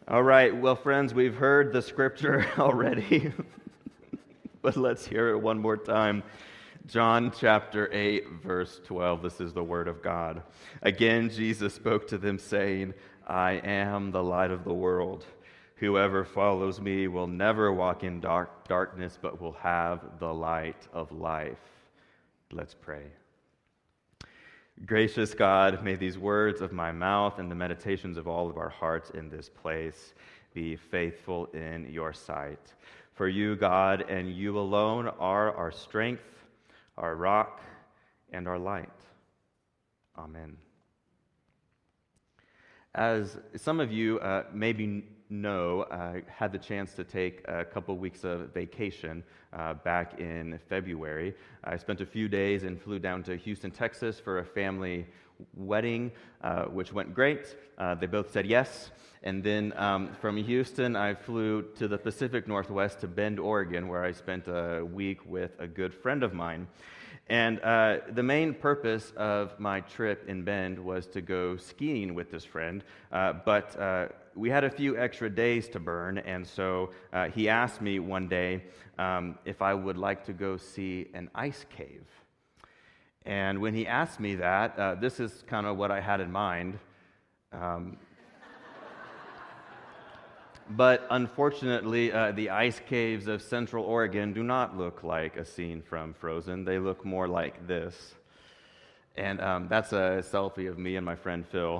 All right, well, friends, we've heard the scripture already, but let's hear it one more time. John chapter 8, verse 12. This is the word of God. Again, Jesus spoke to them, saying, I am the light of the world. Whoever follows me will never walk in darkness, but will have the light of life. Let's pray. Gracious God, may these words of my mouth and the meditations of all of our hearts in this place be faithful in your sight. For you, God, and you alone are our strength, our rock, and our light. Amen. As some of you maybe know, I had the chance to take a couple weeks of vacation back in February. I spent a few days and flew down to Houston, Texas for a family wedding, which went great. They both said yes. And then from Houston, I flew to the Pacific Northwest to Bend, Oregon, where I spent a week with a good friend of mine. And the main purpose of my trip in Bend was to go skiing with this friend, but we had a few extra days to burn, and so he asked me one day if I would like to go see an ice cave. And when he asked me that, this is kind of what I had in mind. But unfortunately, the ice caves of Central Oregon do not look like a scene from Frozen. They look more like this. And that's a selfie of me and my friend Phil.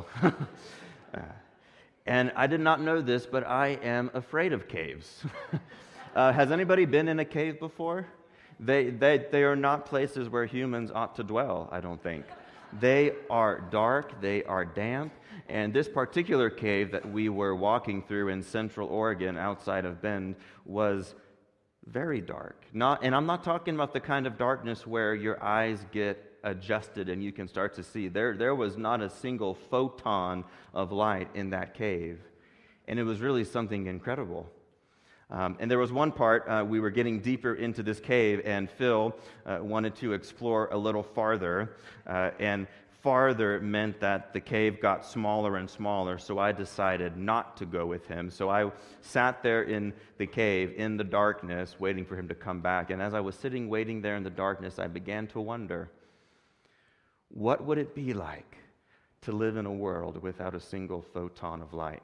And I did not know this, but I am afraid of caves. Has anybody been in a cave before? They are not places where humans ought to dwell, I don't think. They are dark, they are damp, and this particular cave that we were walking through in Central Oregon outside of Bend was very dark. And I'm not talking about the kind of darkness where your eyes get adjusted and you can start to see. There was not a single photon of light in that cave, and it was really something incredible. And there was one part, we were getting deeper into this cave, and Phil wanted to explore a little farther, and farther meant that the cave got smaller and smaller, so I decided not to go with him. So I sat there in the cave, in the darkness, waiting for him to come back. And as I was sitting waiting there in the darkness, I began to wonder, what would it be like to live in a world without a single photon of light?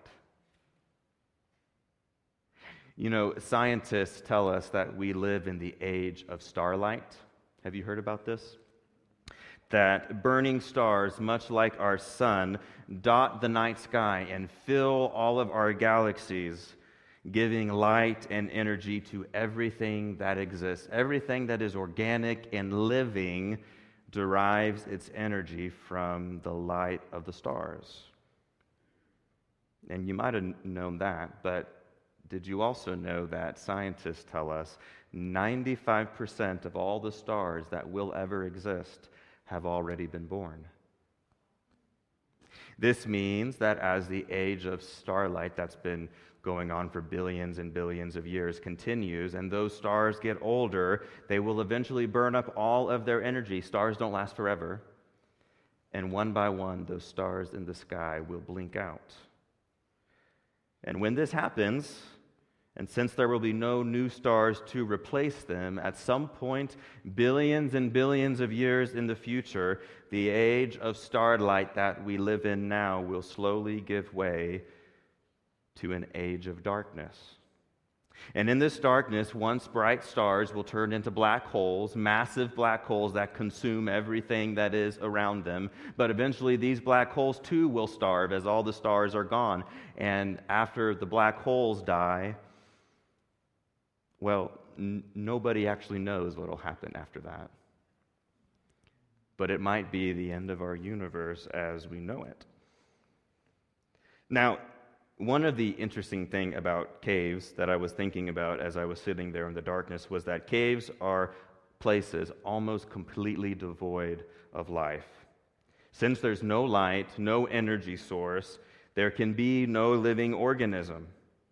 You know, scientists tell us that we live in the age of starlight. Have you heard about this? That burning stars, much like our sun, dot the night sky and fill all of our galaxies, giving light and energy to everything that exists. Everything that is organic and living derives its energy from the light of the stars. And you might have known that, but did you also know that scientists tell us 95% of all the stars that will ever exist have already been born? This means that as the age of starlight that's been going on for billions and billions of years continues, and those stars get older, they will eventually burn up all of their energy. Stars don't last forever. And one by one, those stars in the sky will blink out. And when this happens, and since there will be no new stars to replace them, at some point, billions and billions of years in the future, the age of starlight that we live in now will slowly give way to an age of darkness. And in this darkness, once bright stars will turn into black holes, massive black holes that consume everything that is around them. But eventually these black holes too will starve as all the stars are gone. And after the black holes die, well, nobody actually knows what will happen after that. But it might be the end of our universe as we know it. Now, one of the interesting things about caves that I was thinking about as I was sitting there in the darkness was that caves are places almost completely devoid of life. Since there's no light, no energy source, there can be no living organism.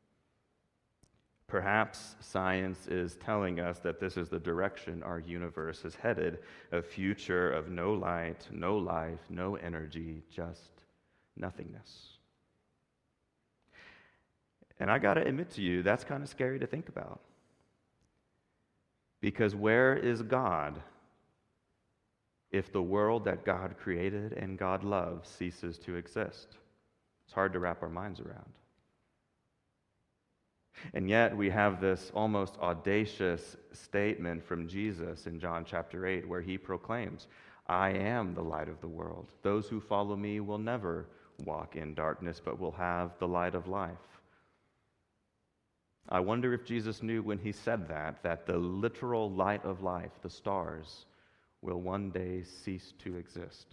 Perhaps science is telling us that this is the direction our universe is headed, a future of no light, no life, no energy, just nothingness. And I got to admit to you, that's kind of scary to think about. Because where is God if the world that God created and God loves ceases to exist? It's hard to wrap our minds around. And yet we have this almost audacious statement from Jesus in John chapter 8 where he proclaims, I am the light of the world. Those who follow me will never walk in darkness, but will have the light of life. I wonder if Jesus knew when he said that the literal light of life, the stars, will one day cease to exist.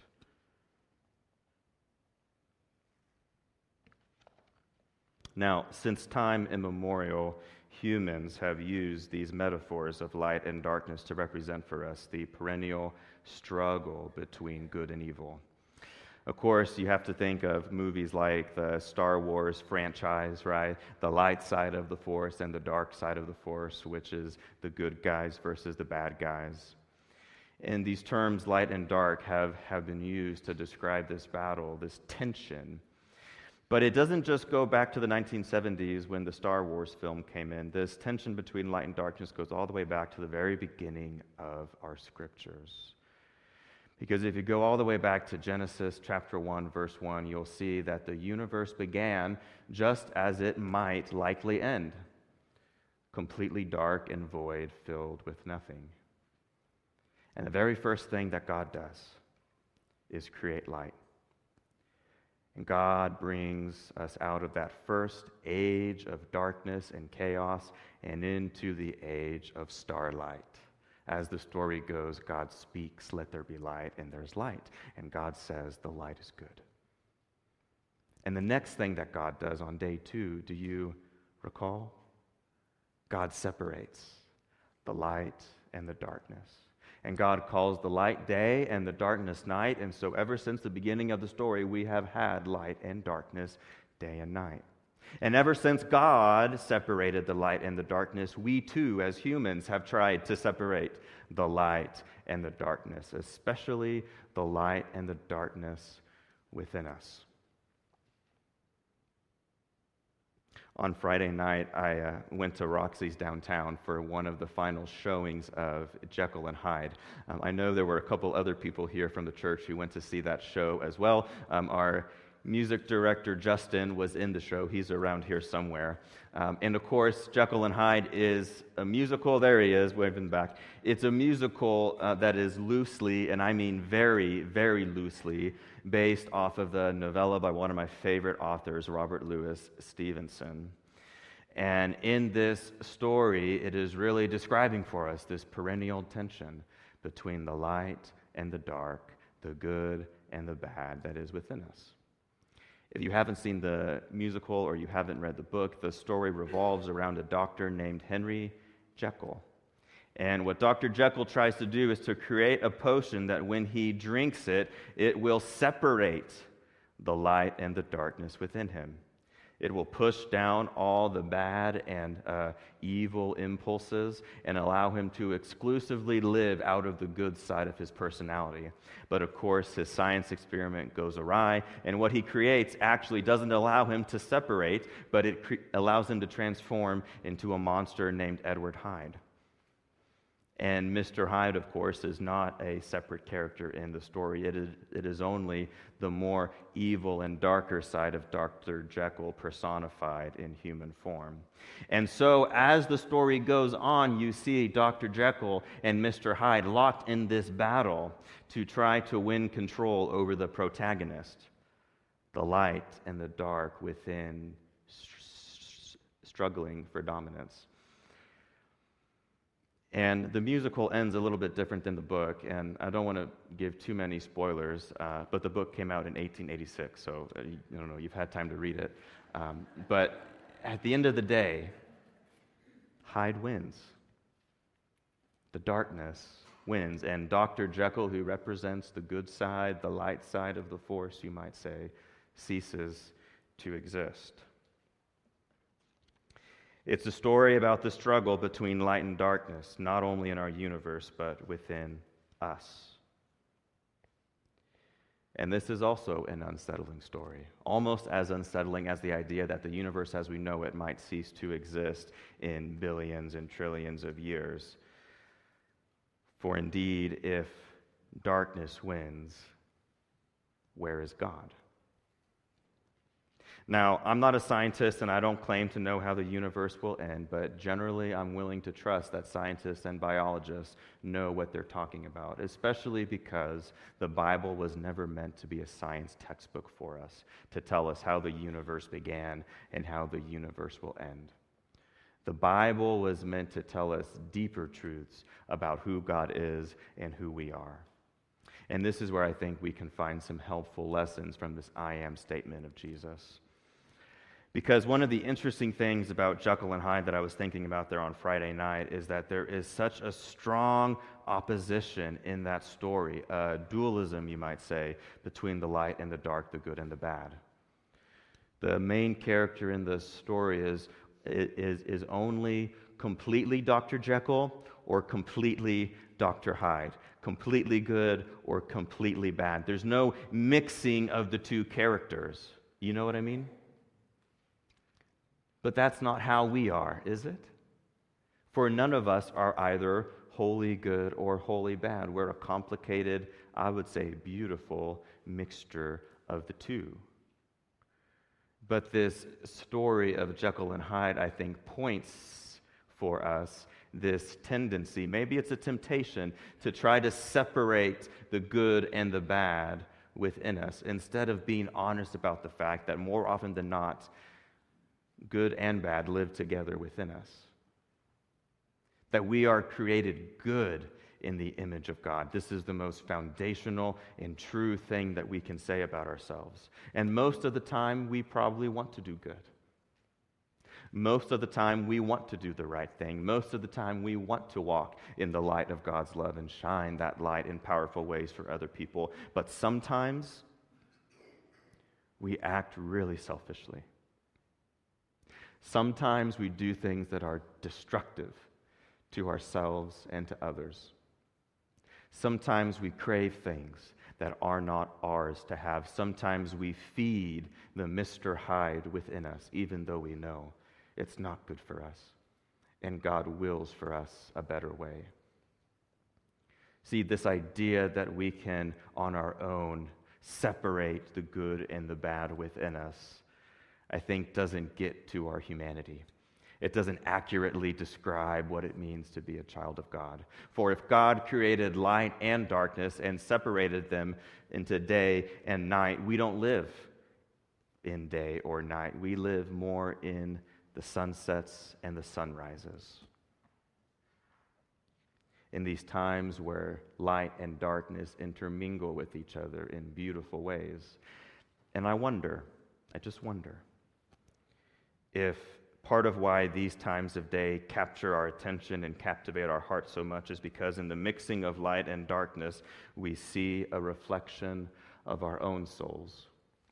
Now, since time immemorial, humans have used these metaphors of light and darkness to represent for us the perennial struggle between good and evil. Of course, you have to think of movies like the Star Wars franchise, right? The light side of the Force and the dark side of the Force, which is the good guys versus the bad guys. And these terms, light and dark, have been used to describe this battle, this tension. But it doesn't just go back to the 1970s when the Star Wars film came in. This tension between light and darkness goes all the way back to the very beginning of our scriptures. Because if you go all the way back to Genesis chapter 1, verse 1, you'll see that the universe began just as it might likely end, completely dark and void, filled with nothing. And the very first thing that God does is create light. And God brings us out of that first age of darkness and chaos and into the age of starlight. As the story goes, God speaks, let there be light, and there's light. And God says, the light is good. And the next thing that God does on day 2, do you recall? God separates the light and the darkness. And God calls the light day and the darkness night. And so ever since the beginning of the story, we have had light and darkness day and night. And ever since God separated the light and the darkness, we too, as humans, have tried to separate the light and the darkness, especially the light and the darkness within us. On Friday night, I went to Roxy's downtown for one of the final showings of Jekyll and Hyde. I know there were a couple other people here from the church who went to see that show as well. Our music director, Justin, was in the show. He's around here somewhere. And of course, Jekyll and Hyde is a musical. There he is, waving back. It's a musical that is loosely, and I mean very, very loosely, based off of the novella by one of my favorite authors, Robert Louis Stevenson. And in this story, it is really describing for us this perennial tension between the light and the dark, the good and the bad that is within us. If you haven't seen the musical or you haven't read the book, the story revolves around a doctor named Henry Jekyll. And what Dr. Jekyll tries to do is to create a potion that when he drinks it, it will separate the light and the darkness within him. It will push down all the bad and evil impulses and allow him to exclusively live out of the good side of his personality. But of course, his science experiment goes awry, and what he creates actually doesn't allow him to separate, but it allows him to transform into a monster named Edward Hyde. And Mr. Hyde, of course, is not a separate character in the story. It is only the more evil and darker side of Dr. Jekyll personified in human form. And so as the story goes on, you see Dr. Jekyll and Mr. Hyde locked in this battle to try to win control over the protagonist, the light and the dark within, struggling for dominance. And the musical ends a little bit different than the book, and I don't want to give too many spoilers, but the book came out in 1886, so you've had time to read it. But at the end of the day, Hyde wins. The darkness wins, and Dr. Jekyll, who represents the good side, the light side of the force, you might say, ceases to exist. It's a story about the struggle between light and darkness, not only in our universe, but within us. And this is also an unsettling story, almost as unsettling as the idea that the universe as we know it might cease to exist in billions and trillions of years. For indeed, if darkness wins, where is God? Now, I'm not a scientist and I don't claim to know how the universe will end, but generally I'm willing to trust that scientists and biologists know what they're talking about, especially because the Bible was never meant to be a science textbook for us, to tell us how the universe began and how the universe will end. The Bible was meant to tell us deeper truths about who God is and who we are. And this is where I think we can find some helpful lessons from this I am statement of Jesus. Because one of the interesting things about Jekyll and Hyde that I was thinking about there on Friday night is that there is such a strong opposition in that story, a dualism, you might say, between the light and the dark, the good and the bad. The main character in the story is only completely Dr. Jekyll or completely Dr. Hyde, completely good or completely bad. There's no mixing of the two characters. You know what I mean? But that's not how we are, is it? For none of us are either wholly good or wholly bad. We're a complicated, I would say beautiful mixture of the two. But this story of Jekyll and Hyde, I think, points for us this tendency, maybe it's a temptation, to try to separate the good and the bad within us, instead of being honest about the fact that more often than not, good and bad live together within us. That we are created good in the image of God. This is the most foundational and true thing that we can say about ourselves. And most of the time, we probably want to do good. Most of the time, we want to do the right thing. Most of the time, we want to walk in the light of God's love and shine that light in powerful ways for other people. But sometimes, we act really selfishly. Sometimes we do things that are destructive to ourselves and to others. Sometimes we crave things that are not ours to have. Sometimes we feed the Mr. Hyde within us, even though we know it's not good for us, and God wills for us a better way. See, this idea that we can, on our own, separate the good and the bad within us, I think doesn't get to our humanity. It doesn't accurately describe what it means to be a child of God. For if God created light and darkness and separated them into day and night, we don't live in day or night. We live more in the sunsets and the sunrises. In these times where light and darkness intermingle with each other in beautiful ways. And I just wonder, if part of why these times of day capture our attention and captivate our hearts so much is because in the mixing of light and darkness, we see a reflection of our own souls.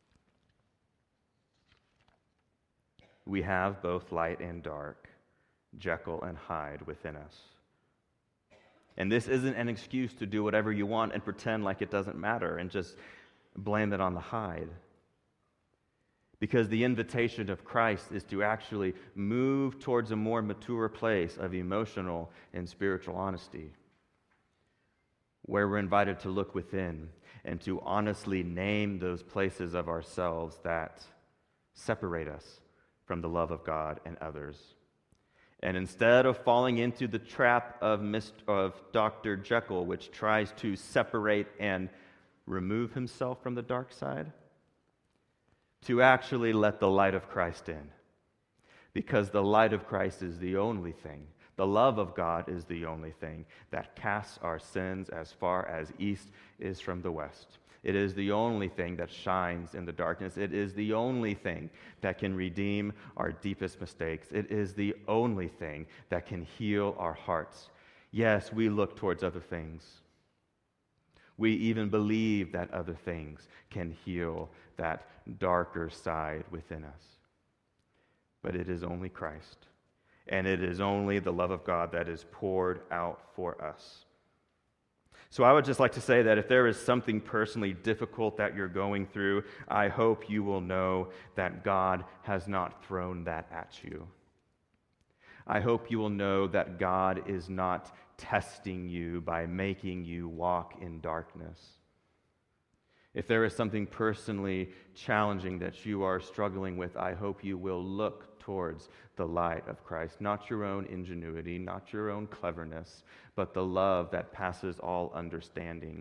We have both light and dark, Jekyll and Hyde within us. And this isn't an excuse to do whatever you want and pretend like it doesn't matter and just blame it on the Hyde. Because the invitation of Christ is to actually move towards a more mature place of emotional and spiritual honesty, where we're invited to look within and to honestly name those places of ourselves that separate us from the love of God and others. And instead of falling into the trap of Dr. Jekyll, which tries to separate and remove himself from the dark side, to actually let the light of Christ in. Because the light of Christ is the only thing, the love of God is the only thing that casts our sins as far as east is from the west. It is the only thing that shines in the darkness. It is the only thing that can redeem our deepest mistakes. It is the only thing that can heal our hearts. Yes, we look towards other things. We even believe that other things can heal that darker side within us. But it is only Christ, and it is only the love of God that is poured out for us. So I would just like to say that if there is something personally difficult that you're going through, I hope you will know that God has not thrown that at you. I hope you will know that God is not testing you by making you walk in darkness. If there is something personally challenging that you are struggling with, I hope you will look towards the light of Christ, not your own ingenuity, not your own cleverness, but the love that passes all understanding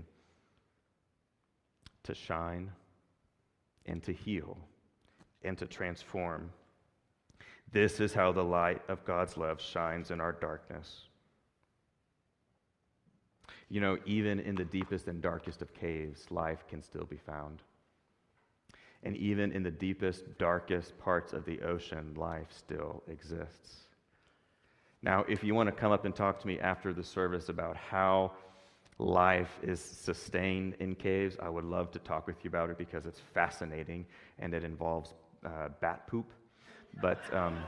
to shine and to heal and to transform. This is how the light of God's love shines in our darkness. You know, even in the deepest and darkest of caves, life can still be found. And even in the deepest, darkest parts of the ocean, life still exists. Now, if you want to come up and talk to me after the service about how life is sustained in caves, I would love to talk with you about it because it's fascinating and it involves bat poop. But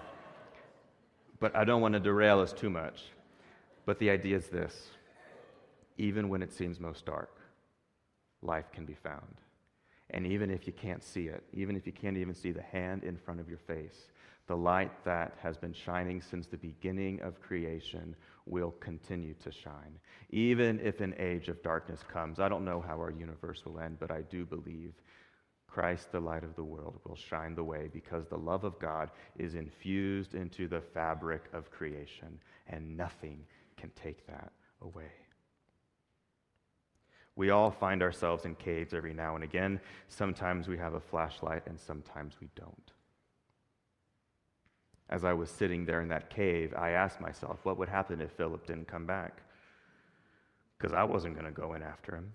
I don't want to derail us too much. But the idea is this. Even when it seems most dark, life can be found. And even if you can't see it, even if you can't even see the hand in front of your face, the light that has been shining since the beginning of creation will continue to shine. Even if an age of darkness comes, I don't know how our universe will end, but I do believe Christ, the light of the world, will shine the way because the love of God is infused into the fabric of creation, and nothing can take that away. We all find ourselves in caves every now and again. Sometimes we have a flashlight and sometimes we don't. As I was sitting there in that cave, I asked myself, what would happen if Philip didn't come back? Because I wasn't going to go in after him.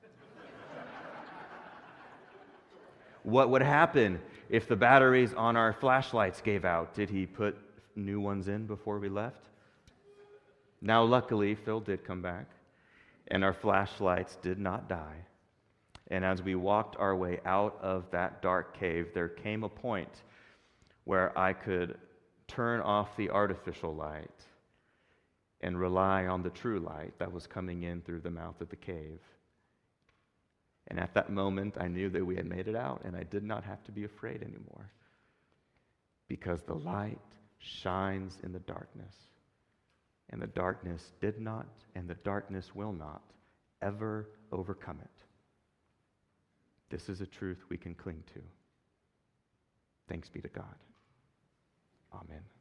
What would happen if the batteries on our flashlights gave out? Did he put new ones in before we left? Now, luckily, Phil did come back. And our flashlights did not die. And as we walked our way out of that dark cave, there came a point where I could turn off the artificial light and rely on the true light that was coming in through the mouth of the cave. And at that moment, I knew that we had made it out, and I did not have to be afraid anymore. Because the light shines in the darkness. And the darkness did not, and the darkness will not ever overcome it. This is a truth we can cling to. Thanks be to God. Amen.